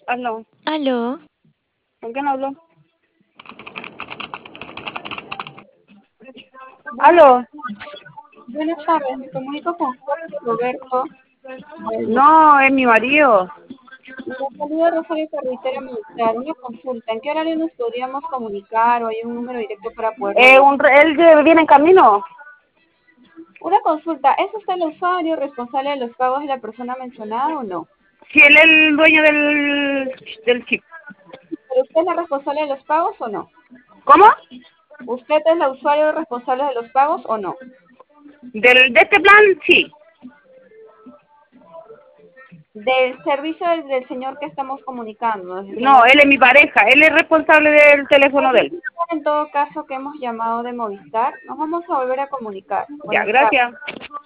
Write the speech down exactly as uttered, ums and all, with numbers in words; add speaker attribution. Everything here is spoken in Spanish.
Speaker 1: Aló.
Speaker 2: Aló.
Speaker 1: ¿Con quién hablo? Aló.
Speaker 3: Buenas tardes, me comunico con Jorge Roberto. Bueno,
Speaker 1: No, es mi marido.
Speaker 3: me saluda Rosario Carretera Militar. Una consulta, ¿en qué horario nos podríamos comunicar o hay un número directo para poderlo
Speaker 1: Eh,
Speaker 3: ver?
Speaker 1: un, re- él que viene en camino.
Speaker 3: Una consulta, ¿es usted el usuario responsable de los pagos de la persona mencionada o no?
Speaker 1: Si él es el dueño del, del chip.
Speaker 3: ¿Pero usted es la responsable de los pagos o no?
Speaker 1: ¿Cómo?
Speaker 3: ¿Usted es la usuario responsable de los pagos o no?
Speaker 1: Del, de este plan, sí.
Speaker 3: Del servicio del, del señor que estamos comunicando, del
Speaker 1: No,
Speaker 3: señor.
Speaker 1: él es mi pareja. Él es responsable del teléfono de él.
Speaker 3: En todo caso que hemos llamado de Movistar, nos vamos a volver a comunicar.
Speaker 1: Ya,
Speaker 3: Buenas tardes.
Speaker 1: gracias.